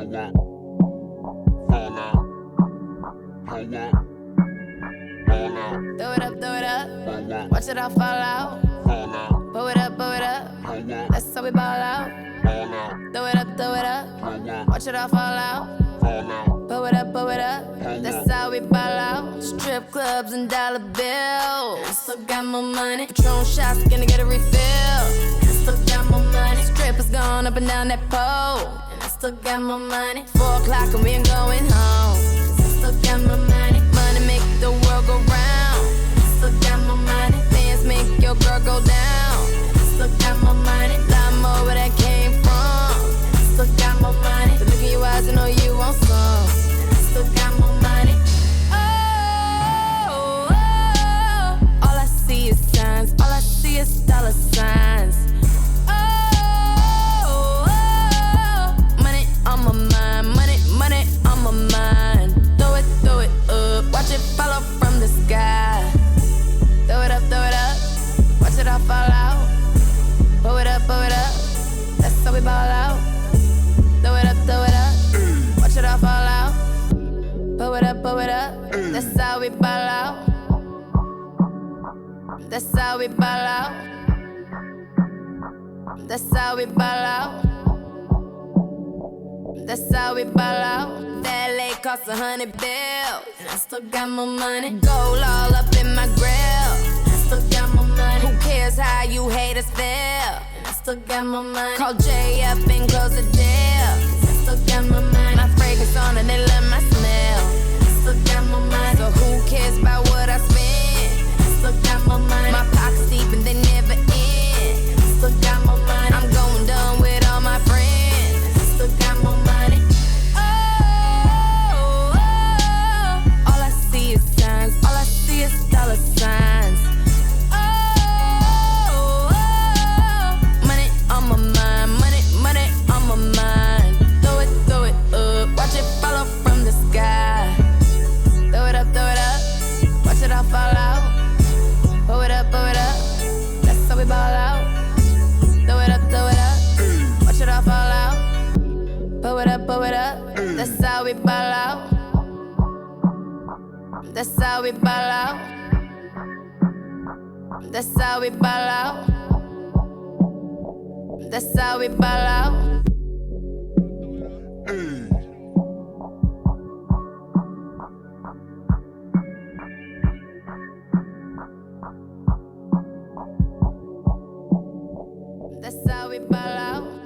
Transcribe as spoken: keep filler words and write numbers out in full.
that, fall out, hold that, fall out, Throw it up, throw it up. fall that, Watch it all fall out. fall out, Blow it up, blow it up. hold that, That's how we ball out. fall out, Throw it up, throw it up. hold that, Watch it all fall out. fall out, Blow it up, blow it up. That's how we ball out. Strip clubs and dollar bills. I still got more money. Patron shots, gonna get a refill. I still got more money. Strippers going up and down that pole. And I still got more money. Four o'clock and we ain't going home. I still got more money. Money make the world go round. I still got more money. Bands make your girl go down. I still got more money. Lot more where that came from. I still got more money. The look in your eyes, I know you want some. I still got more money. Oh, oh, all I see is signs. All I see is dollar signs. Oh, oh, money on my mind. Money, money on my mind. Throw it, throw it up. Watch it fall from the sky. Throw it up, throw it up. Watch it all fall out. Blow it up, blow it up. That's how we ball out. Throw it up, throw it up. Watch it all fall out. Blow it up, blow it up. That's how we ball out. That's how we ball out. That's how we ball out. That's how we ball out. That lake cost a hundred bills, and I still got more money. Gold all up in my grill, and I still got more money. Who cares how you haters feel? And I still got more money. Call Jay up and close the deal. I still got more money. My fragrance on and they love my smell. And I still got more money. So who cares about what I spend? And I still got more money. My pockets deep and they never end. And I still got more money. I'm going dumb with all my friends. And I still got more money. Oh, oh, all I see is signs. All I see is dollar signs. Oh, oh, money on my mind. Money, money on my mind. Throw it, throw it up. Watch it fall from the sky. Throw it up, throw it up. Watch it all fall out. Blow it up, blow it up. That's how we ball out. Throw it up, throw it up. Watch it all fall out. Blow it up, blow it up. That's how we ball out. That's how we ball out. That's how we ball out. That's how we ball out. That's how we ball out.